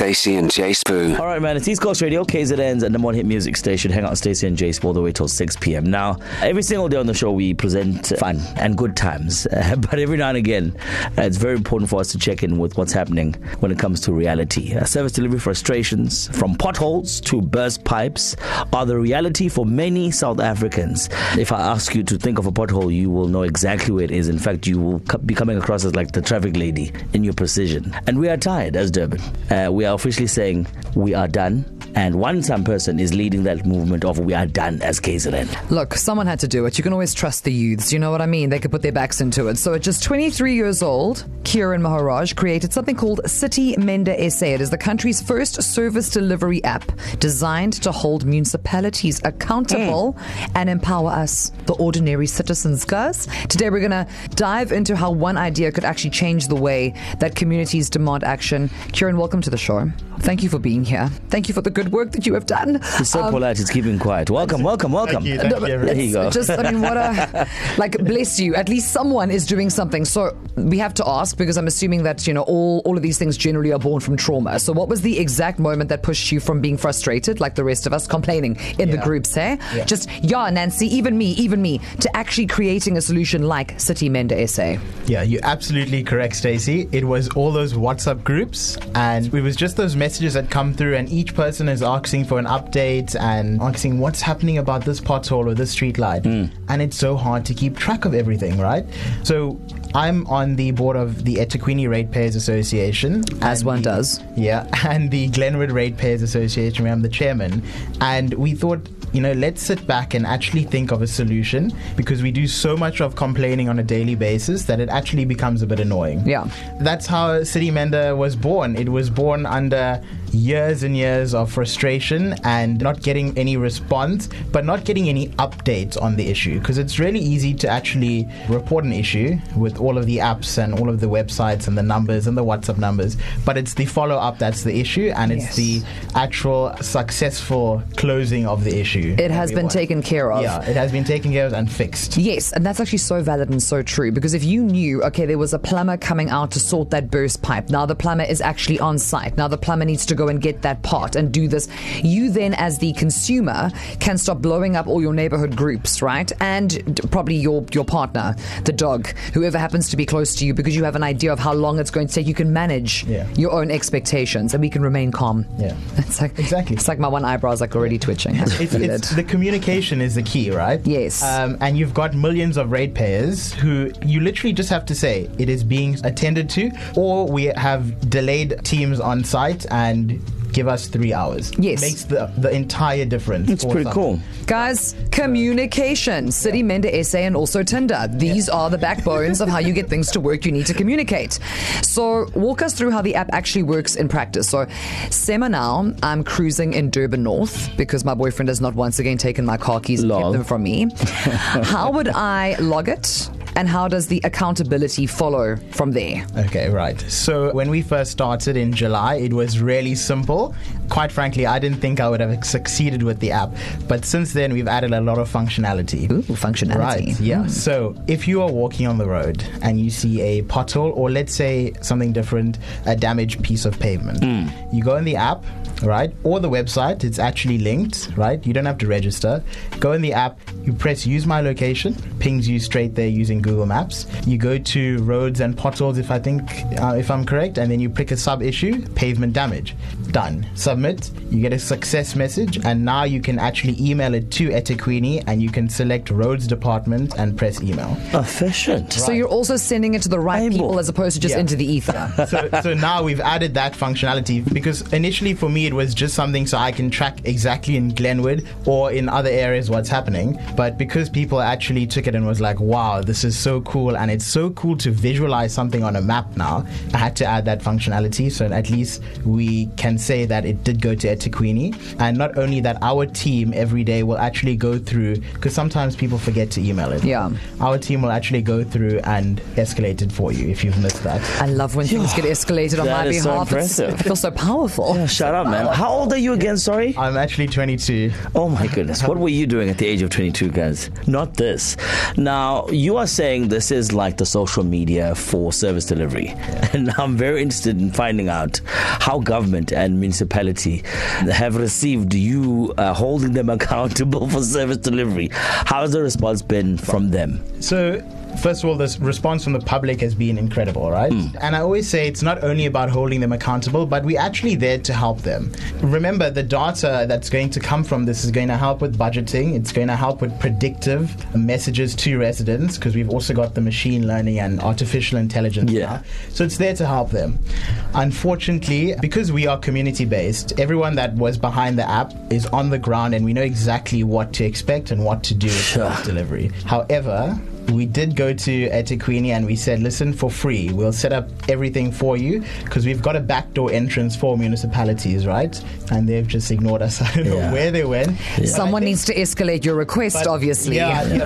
Stacey and Jay Spoo. All right, man, it's East Coast Radio, KZN's and the One Hit Music Station. Hang out with Stacey and Jay Spoo all the way till 6 p.m. Now, every single day on the show, we present fun and good times. But every now and again, it's very important for us to check in with what's happening when it comes to reality. Service delivery frustrations, from potholes to burst pipes, are the reality for many South Africans. If I ask you to think of a pothole, you will know exactly where it is. In fact, you will be coming across as like the traffic lady in your precision. And we are tired as Durban. We are officially saying we are done. And one some person is leading that movement of we are done as KZN. Look, someone had to do it. You can always trust the youths. You know what I mean? They could put their backs into it. So at just 23 years old, Kieran Maharaj created something called City Mende SA. It is the country's first service delivery app designed to hold municipalities accountable and empower us, the ordinary citizens, guys. Today we're going to dive into how one idea could actually change the way that communities demand action. Kieran, welcome to the show. Thank you for being here. Thank you for the good work that you have done. He's so polite, he's keeping quiet. Welcome. Thank you, there you go. Just, I mean, what a, like, bless you. At least someone is doing something. So we have to ask, because I'm assuming that, you know, all of these things generally are born from trauma. So what was the exact moment that pushed you from being frustrated, like the rest of us, complaining in the groups, eh? Yeah. Just, Nancy, even me, to actually creating a solution like City Mende SA? Yeah, you're absolutely correct, Stacey. It was all those WhatsApp groups, and it was just those messages that come through, and each person is asking for an update and asking what's happening about this pothole or this street light. And it's so hard to keep track of everything, right? So I'm on the board of the eThekwini Ratepayers Association. As one does. Yeah, and the Glenwood Ratepayers Association, where I'm the chairman. And we thought, you know, let's sit back and actually think of a solution, because we do so much of complaining on a daily basis that it actually becomes a bit annoying. Yeah. That's how City Mende was born. It was born under years and years of frustration and not getting any response, but not getting any updates on the issue, because it's really easy to actually report an issue with all of the apps and all of the websites and the numbers and the WhatsApp numbers, but it's the follow-up that's the issue, and it's the actual successful closing of the issue. It has been taken care of. Yeah, it has been taken care of and fixed. Yes, and that's actually so valid and so true, because if you knew, okay, there was a plumber coming out to sort that burst pipe, now the plumber is actually on site, now the plumber needs to go and get that part and do this, you then as the consumer can stop blowing up all your neighborhood groups, right? And probably your partner, the dog, whoever happens to be close to you, because you have an idea of how long it's going to take. You can manage your own expectations, and we can remain calm. Yeah, it's like, exactly. It's like my one eyebrow is like already twitching. It's the communication is the key, right? Yes. And you've got millions of ratepayers who you literally just have to say it is being attended to, or we have delayed teams on site and give us 3 hours. Yes. Makes the entire difference. It's pretty cool. Guys, communication. City Mende SA and also Tinder. These are the backbones of how you get things to work. You need to communicate. So walk us through how the app actually works in practice. So Sema now, I'm cruising in Durban North because my boyfriend has not once again taken my car keys and kept them from me. How would I log it? And how does the accountability follow from there? Okay, right. So when we first started in July, it was really simple. Quite frankly, I didn't think I would have succeeded with the app. But since then, we've added a lot of functionality. Ooh, functionality. Right, yeah. So if you are walking on the road and you see a pothole, or let's say something different, a damaged piece of pavement, you go in the app, right, or the website. It's actually linked, right? You don't have to register. Go in the app, you press use my location, pings you straight there using Google Maps. You go to roads and potholes, if I'm correct, and then you pick a sub issue, pavement damage. Done. Submit. You get a success message, and now you can actually email it to eThekwini, and you can select roads department and press email. Efficient. Right. So you're also sending it to the right people as opposed to just into the ether. So now we've added that functionality, because initially for me it was just something so I can track exactly in Glenwood or in other areas what's happening. But because people actually took it and was like, wow, this is so cool, and it's so cool to visualize something on a map now, I had to add that functionality, so at least we can say that it did go to eThekwini. And not only that, our team every day will actually go through, because sometimes people forget to email it. Yeah. Our team will actually go through and escalate it for you if you've missed that. I love when things get escalated on my That is so behalf. impressive. It feels so powerful. Yeah, shut up, man. How old are you again, sorry? I'm actually 22. Oh my goodness. What were you doing at the age of 22, guys? Not this. Now, you are saying this is like the social media for service delivery. And I'm very interested in finding out how government and municipality have received you holding them accountable for service delivery. How has the response been from them? So, first of all, the response from the public has been incredible, right? And I always say it's not only about holding them accountable, but we're actually there to help them. Remember, the data that's going to come from this is going to help with budgeting. It's going to help with predictive messages to residents, because we've also got the machine learning and artificial intelligence now. So it's there to help them. Unfortunately, because we are community-based, everyone that was behind the app is on the ground, and we know exactly what to expect and what to do with service delivery. However, we did go to eThekwini and we said, listen, for free, we'll set up everything for you, because we've got a backdoor entrance for municipalities, right? And they've just ignored us. I don't know where they went. Someone needs to escalate your request, obviously.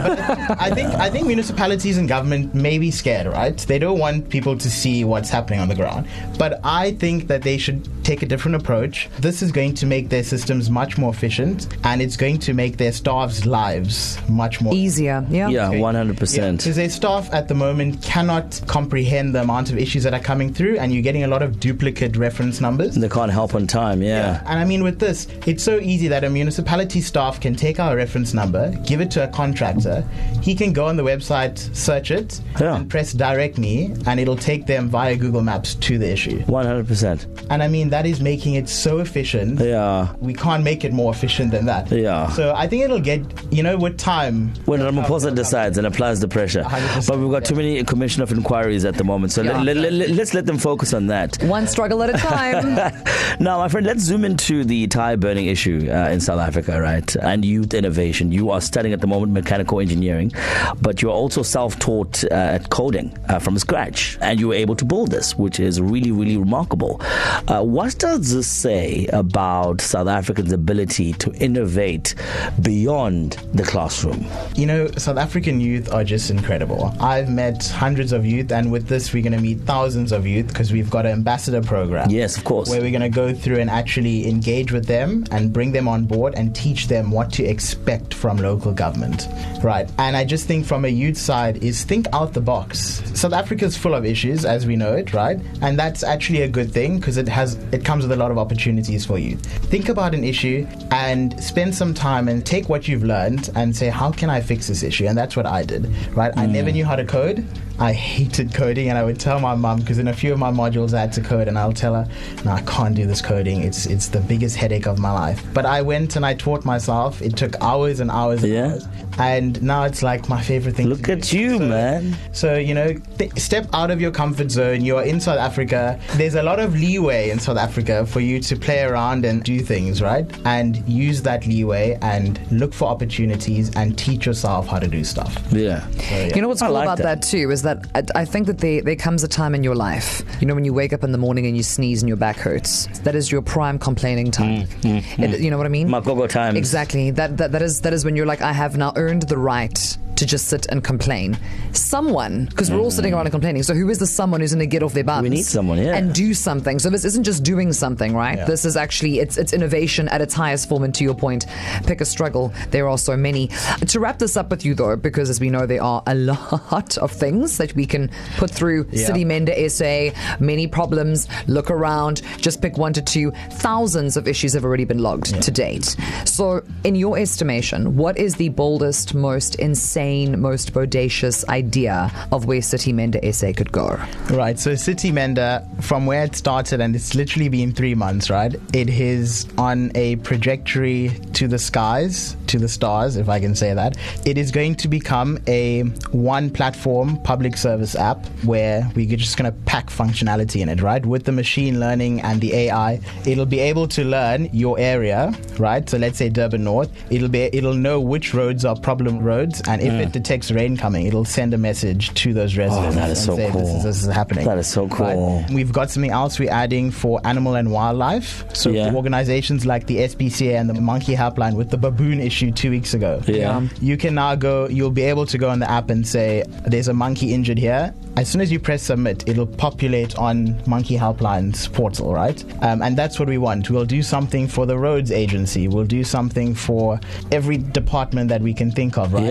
But I think municipalities and government may be scared, right? They don't want people to see what's happening on the ground. But I think that they should take a different approach. This is going to make their systems much more efficient, and it's going to make their staff's lives much more easier. Yeah, 100%. Because their staff at the moment cannot comprehend the amount of issues that are coming through, and you're getting a lot of duplicate reference numbers. They can't help on time, And I mean, with this, it's so easy that a municipality staff can take our reference number, give it to a contractor. He can go on the website, search it, and press direct me, and it'll take them via Google Maps to the issue. 100%. And I mean, that is making it so efficient. We can't make it more efficient than that. So I think it'll get, with time. When Ramaphosa decides and applies the pressure. 100%, but we've got too many commission of inquiries at the moment, so let's let them focus on that. One struggle at a time. Now, my friend, let's zoom into the tire burning issue in South Africa, right? And youth innovation. You are studying at the moment mechanical engineering, but you're also self-taught at coding from scratch, and you were able to build this, which is really, really remarkable. What does this say about South Africans' ability to innovate beyond the classroom? South African youth are just incredible. I've met hundreds of youth, and with this we're going to meet thousands of youth, because we've got an ambassador program. Yes, of course. Where we're going to go through and actually engage with them and bring them on board and teach them what to expect from local government. Right. And I just think from a youth side is think out the box. South Africa's full of issues, as we know it, right? And that's actually a good thing, because it comes with a lot of opportunities for you. Think about an issue and spend some time and take what you've learned and say, how can I fix this issue? And that's what I did, right? I never knew how to code. I hated coding, and I would tell my mum, because in a few of my modules I had to code, and I'll tell her, no, I can't do this coding. It's the biggest headache of my life. But I went and I taught myself. It took hours and hours and hours. And now it's like my favorite thing. Look at you, man. So, step out of your comfort zone. You're in South Africa. There's a lot of leeway in South Africa for you to play around and do things, right? And use that leeway and look for opportunities and teach yourself how to do stuff. You know what's cool about that too is that I think that there comes a time in your life, when you wake up in the morning and you sneeze and your back hurts. That is your prime complaining time. You know what I mean? Magogo times. Exactly. That is when you're like, I have now earned the right to just sit and complain. Someone, because we're all sitting around and complaining, so who is the someone who's going to get off their bums? We need someone, and do something. So this isn't just doing something, right? This is actually, it's innovation at its highest form, and to your point, pick a struggle. There are so many. To wrap this up with you though, because as we know, there are a lot of things that we can put through City Mender SA, many problems, look around, just pick 1 to 2. Thousands of issues have already been logged to date. So in your estimation, what is the boldest, most insane, most bodacious idea of where City Mender SA could go? Right, so City Mender, from where it started, and it's literally been 3 months, right? It is on a trajectory to the skies, to the stars, if I can say that. It is going to become a one platform public service app where we're just going to pack functionality in it, right? With the machine learning and the AI, it'll be able to learn your area, right? So let's say Durban North, it'll know which roads are problem roads, and if it detects rain coming, it'll send a message to those residents. That is so say, cool. This is happening. That is so cool. Right? We've got something else we're adding for animal and wildlife. So for organizations like the SPCA and the Monkey Helpline with the baboon issue 2 weeks ago. You can now you'll be able to go on the app and say, there's a monkey injured here. As soon as you press submit, it'll populate on Monkey Helpline's portal, right? And that's what we want. We'll do something for the roads agency. We'll do something for every department that we can think of, right?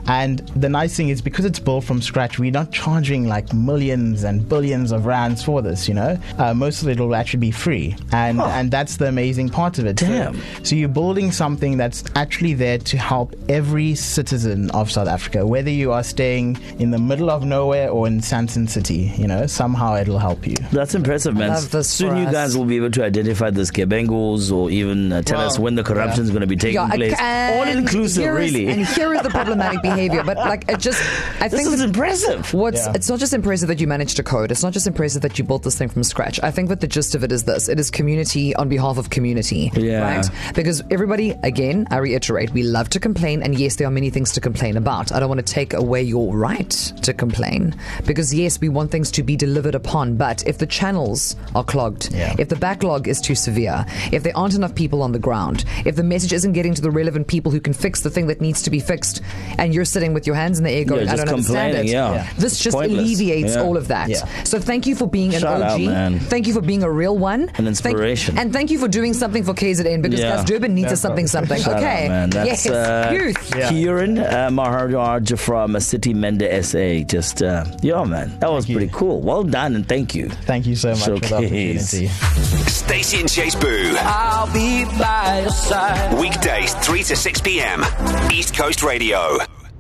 And the nice thing is, because it's built from scratch, we're not charging like millions and billions of rands for this, most of it will actually be free. And that's the amazing part of it. Damn. So you're building something that's actually there to help every citizen of South Africa, whether you are staying in the middle of nowhere or in Sandton City, somehow it'll help you. That's impressive, man. Love this Soon for you us. guys will be able to identify the Skebengos or even tell us when the corruption is going to be taking place. All inclusive, really. And here is the problematic behavior. But I This think is impressive. It's not just impressive that you managed to code. It's not just impressive that you built this thing from scratch. I think that the gist of it is this. It is community on behalf of community. Yeah. Right? Because everybody, again, I reiterate, we love to complain. And yes, there are many things to complain about. I don't want to take away your right to complain. Because yes, we want things to be delivered upon. But if the channels are clogged, if the backlog is too severe, if there aren't enough people on the ground, if the message isn't getting to the relevant people who can fix the thing that needs to be fixed, and you're sitting with your hands in the air going, I don't understand it. This just alleviates all of that. So thank you for being an Shout OG. out, man. Thank you for being a real one. An inspiration. And thank you for doing something for KZN, because guys, Durban needs a something. Shout Okay. out, man. That's Youth. Kieran Maharaj from City Mende SA. Just, man, that was pretty cool. Well done, and thank you. Thank you so much for the opportunity. Stacey and Chase Boo. I'll be by your side. Weekdays 3 to 6 p.m. East Coast Radio.